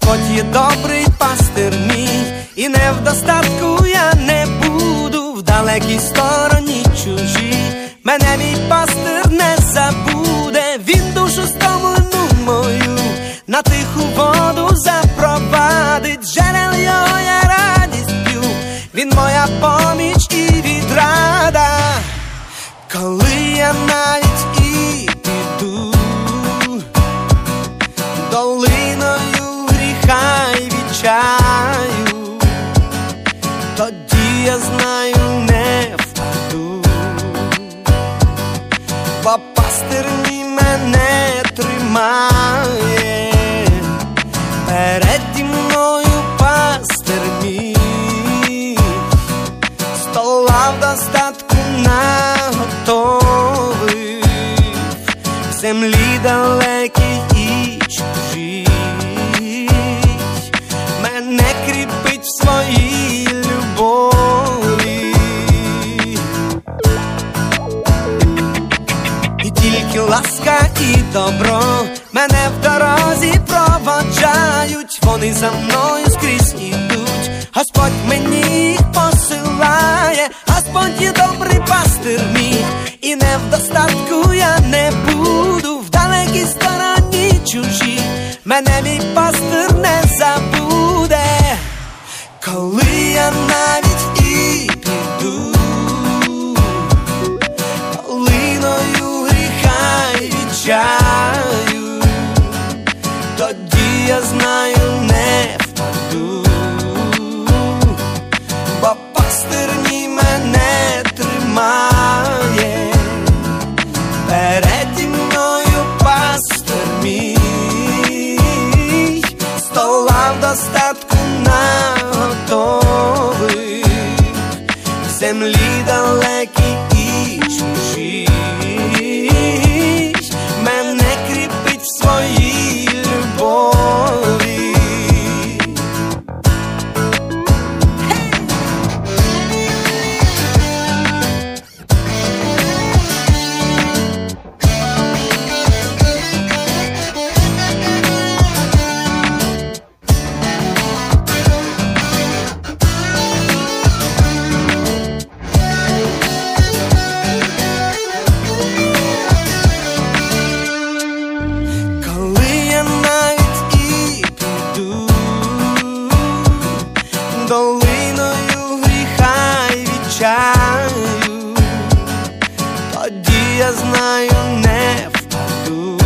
Господь є добрий пастир мій, і не в достатку я не буду, в далекій стороні чужій. Мене мій пастир не забуде, він душу стомлену мою на тиху воду запровадить. Джерел його я радість п'ю, він моя поміч і відрада. Коли я навіть і піду долиною гріха й відчаю, тоді я знаю, не впаду, бо пастир мій мене тримає. Переді мною пастир мій, стола в достатку наготовив, в землі далекій і чужій. Мене кріпить в своїй любові, і тільки ласка і добро мене в дорозі проводжають. Вони за мною скрізь ідуть, Господь мені їх посилає. Господь є добрий пастир мій, і не в достатку я не буду, в далекій стороні чужій. Мене мій пастир не забуде. Коли я навіть і піду долиною гріха й відчаю, тоді я знаю, не впаду, бо пастир мій мене тримає. Переді мною пастир мій, стола в достатку наготовив, в землі далекій і чужій. Мене кріпить в своїй любові. Долиною гріха й відчаю, тоді я знаю, не впаду,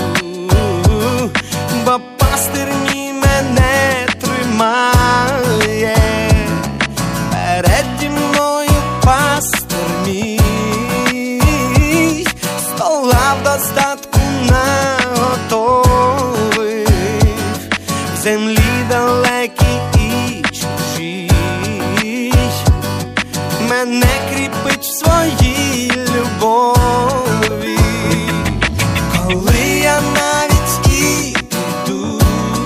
бо пастир мій мене тримає. Переді мною пастир мій, стола в достатку наготовив, в землі далекій і чужій. Мене кріпить в своїй любові. Коли я навіть і піду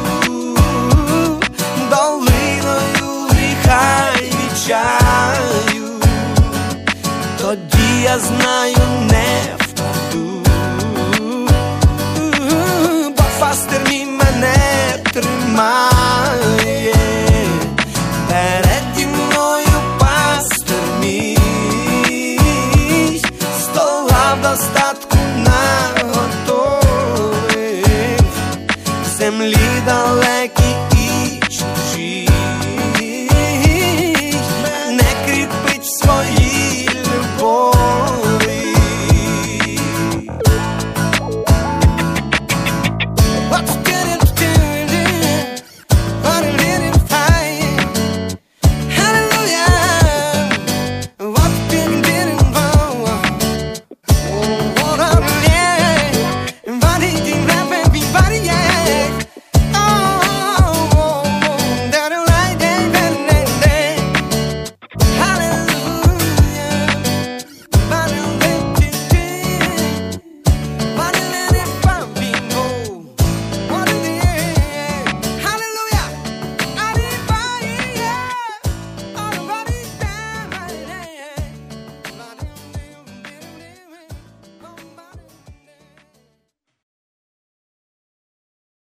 долиною гріха й відчаю, тоді я знаю,